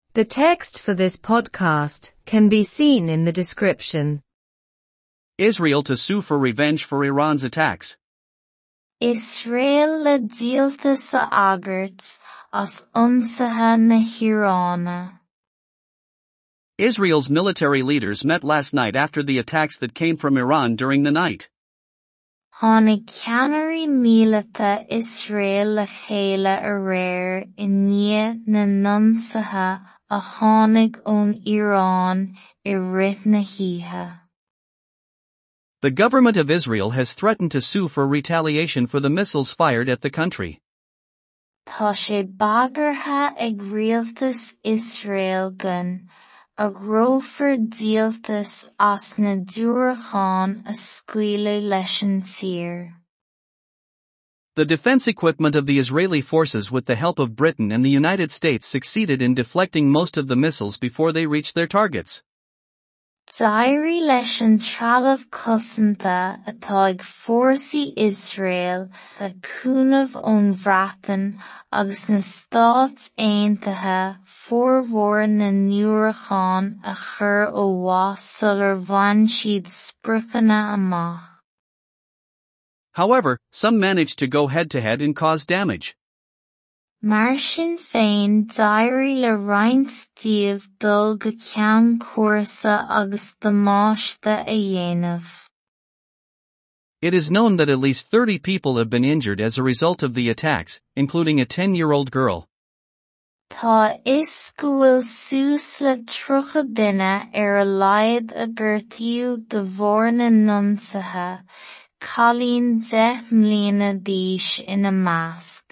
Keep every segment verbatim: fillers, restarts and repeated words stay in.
The text for this podcast can be seen in the description. Israel to sue for revenge for Iran's attacks. Israel le díolta sa agart as ionsaithe na hIaráine. Israel's military leaders met last night after the attacks that came from Iran during the night. Tháinig ceannairí míleata Israel le chéile a réir I ndiaidh na nionsaithe a tháinig ón Iarán I rith na híthe. The government of Israel has threatened to sue for retaliation for the missiles fired at the country. Tá sé bagartha ag rialtas Israel gan, ag rófar díoltas as na dúrachán a scaoileadh leis an tír. The defense equipment of the Israeli forces with the help of Britain and the United States succeeded in deflecting most of the missiles before they reached their targets. D'éirí leis an trealamh cosanta atá ag fórsaí Israel le cúnamh ón bhreatain agus na Stát Aontaithe formhór na nduarachán a chur ó bháth sular bhain siad spriocanna amach. However, some managed to go head-to-head and cause damage. Mar sin féin d'éirí le roinnt díobh dul go ceann cúrsa agus damáiste a dhéanamh. It is known that at least thirty people have been injured as a result of the attacks, including a ten-year-old girl. Tá is go bhfuil suas le tríocha duine ar a laghad a gcuirtiú de bharr na nionsaithe, cailín de mbliana d'aois ina measc.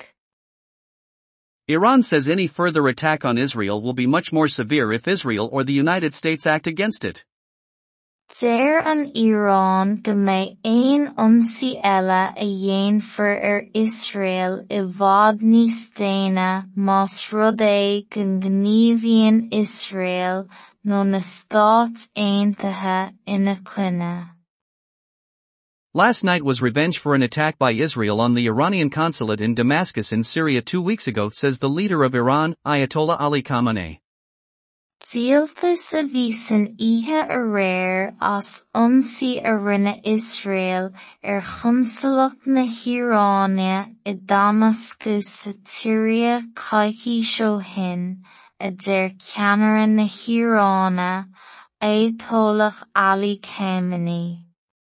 Iran says any further attack on Israel will be much more severe if Israel or the United States act against it. Deir an Iarán go mbeidh aon ionsaí eile a dhéanfar ar Israel I bhfad níos déine más rud é go ngníomhaíonn Israel nó na Stát Aontaithe ina coinne. Last night was revenge for an attack by Israel on the Iranian consulate in Damascus in Syria two weeks ago, says the leader of Iran, Ayatollah Ali Khamenei. Díoltas a bhí san oíche a réir as ionsaí a rinne Israel ar chonsalacht na hIaráine I Damascus sa tíre caighí seo hin, a deir ceannaire na hIaráine, Ayatollah Ali Khamenei.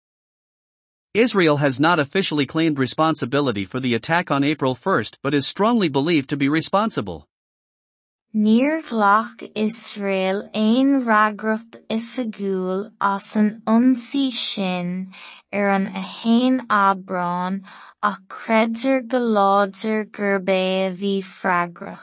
Israel has not officially claimed responsibility for the attack on April first but is strongly believed to be responsible. Níor ghlac Israel aon reagracht oifigiúil as an ionsaí sin ar an athén aibreáin ach creidtear go láidir gur bé a bhí freagrach.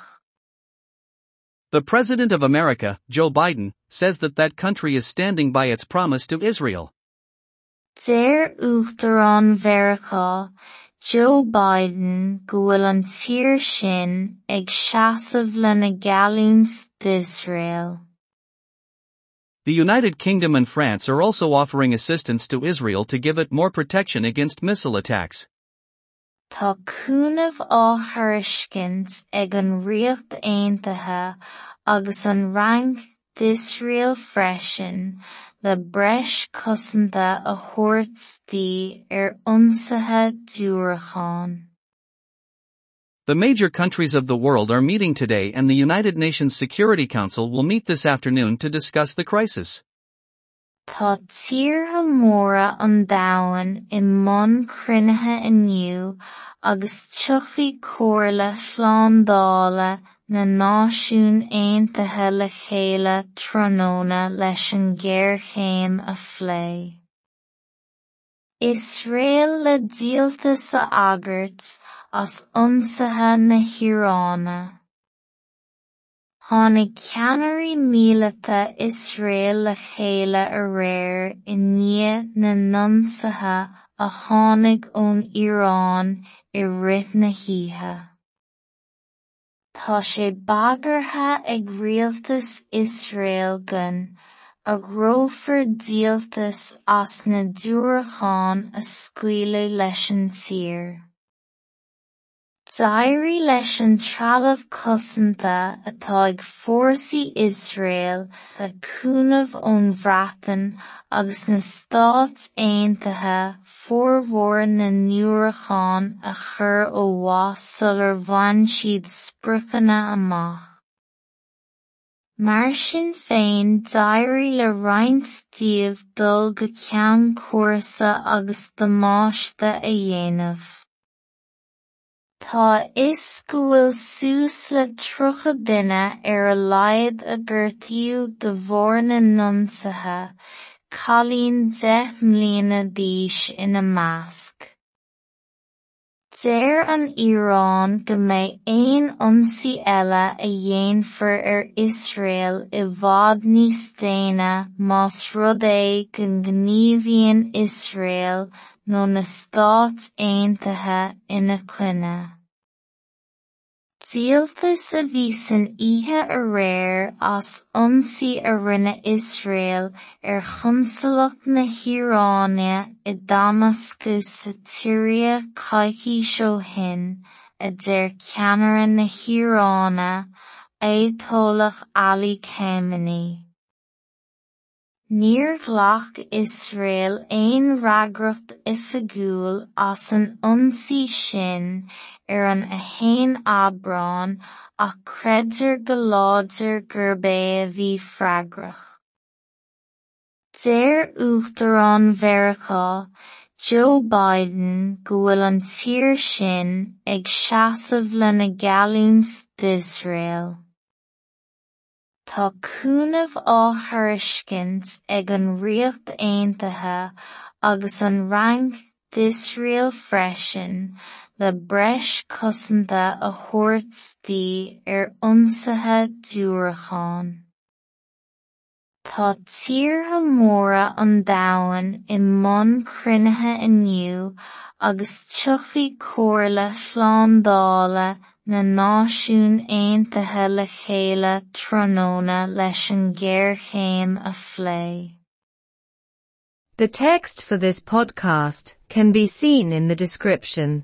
The President of America, Joe Biden, says that that country is standing by its promise to Israel. Deir Uachtarán Mheiriceá, Joe Biden go bhfuil an tír sin ag seasamh le na geallúins d'Israel. The United Kingdom and France are also offering assistance to Israel to give it more protection against missile attacks. Tá cúnamh á thuairiscint ag an Ríocht Aontaithe agus an Ranc d'Israel freisin le breis cosanta a thabhairt dí ar ionsaithe dúrachán. The major countries of the world are meeting today and the United Nations Security Council will meet this afternoon to discuss the crisis. Tá tíortha móra an domhain I mbun cruinnithe inniu agus tuchaí comhairle phláineála na Náisiún Aontaithe le chéile tróna leis an gcéirchéim a phlé. Israel le díolta sa agart as ionsaithe na hIaráine. Tháinig ceannairí míleata Israel le chéile a réir I ndiaidh na nionsaithe a tháinig ón Iarán I rith na híthe. Tá sé bagartha ag rialtas Israel gan, ag rófar díoltas as na dúrachán a scaoileadh leis an tír. D'éirí leis an trealamh cosanta atá ag fórsaí Israel le cúnamh ón bhreatain agus na Stát Aontaithe formhór na nDúrachán a chur ó bháis sular bhain siad spriocanna amach. Mar sin féin d'éirí le roinnt díobh dul go ceann cúrsa agus damáiste a dhéanamh. Tá is go bhfuil suas le tríocha duine ar a laghad a gcuirtiú de bharr na nionsaithe cailín de mbliana d'aois ina measc. Deir an Iaráin go mbeidh aon ionsaí eile a dhéanfar ar Israel i bhfad níos déine más rud é go ngníomhaíonn Israel nó na Stát Aontaithe ina coinne. Díoltas a bhí san oíche a réir as ionsaí a rinne Israel ar chonsalacht na hIaráine i Damascus sa tíre caiicí seo hin, a deir ceannaire na hIaráine, Ayatollah Ali Khamenei. Níor ghlac Israel aon reagracht oifigiúil as an ionsaí sin ar an Athén Aibreán ach creidtear go láidir gurb é a bhí freagrach. Deir Uachtarán Mheiriceá Joe Biden go bhfuil an tír sin ag seasamh le na geallún d'Israel. Tá cúnamh á thuairiscint ag an Ríocht Aontaithe agus an Ranc d'Israel freisin le breis cosanta a thabhairt di ar ionsaithe dúrachán. Tá tíortha móra an domhain i mbun cruinnithe inniu agus tuchaí comhairle phláineála na Náisiún Aontaithe le chéile tróna leis an ggéarchéim a phlé. The text for this podcast can be seen in the description.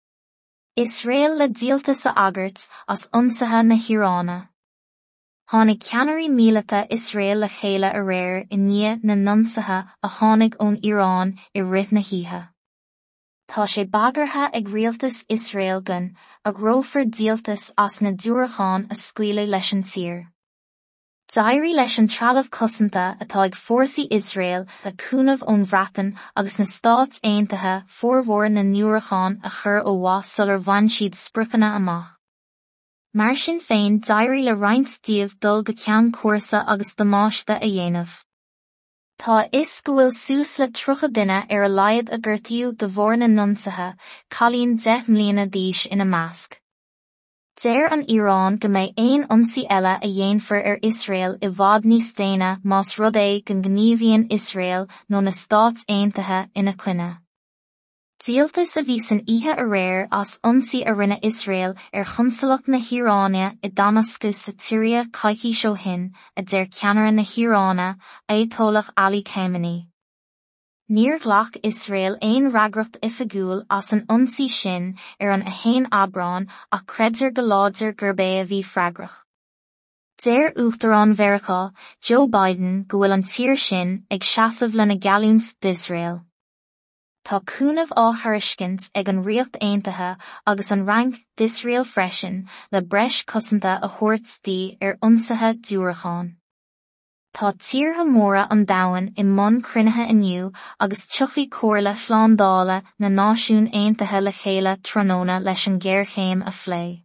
Israel le díoltas a agart as ionsaithe na hIaráine. Tháinig ceannairí míleata Israel le chéile a réir i ndiaidh na nionsaithe a tháinig ón Iaráin i rith na hithe. Tá sé bagartha ag rialtas Israel gan ag rófar díoltas as na dúrachán a scaoileadh leis an tír. D'éirí leis an trealamh cosanta atá ag fórsaí Israel le cúnamh ón bhreatain agus na Stát Aontaithe formhór na nDúrachán a chur ó bháis sular bhain siad spriocanna amach. Mar sin féin d'éirí le roinnt díobh dul go ceann cúrsa agus damáiste a dhéanamh. Tá is go bhfuil suas le tríocha duine ar a laghad a gcuirtiú de bharr na nionsaithe cailín de mbliana d'aois ina measc. Deir an Iaráin go mbeidh aon ionsaí eile a dhéanfar ar Israel i bhfad níos déine más rud é go ngníomhaíonn Israel nó na Stát Aontaithe ina coinne. Díoltas a bhí san oíche a réir as ionsaí a rinne Israel ar chonsalacht na hIaráine i Damascus sa tíre caiicí seo hin, a deir ceannaire na hIaráine, Ayatollah Ali Khamenei. Níor ghlac Israel aon reagracht oifigiúil as an ionsaí sin ar an Athén Aibreán ach creidtear go láidir gurb é a bhí freagrach. Deir Uachtarán Mheiriceá Joe Biden go bhfuil an tír sin ag seasamh le na geallún d'Israel. Tá cúnamh á thuairiscint ag an Ríocht Aontaithe agus an Ranc d'Israel freisin le breis cosanta a thabhairt di ar ionsaithe dúrachán. Tá tíortha móra an domhain i mbun cruinnithe inniu agus tuchaí comhairle phláineála na Náisiún Aontaithe le chéile tróna leis an ggéarchéim a phlé.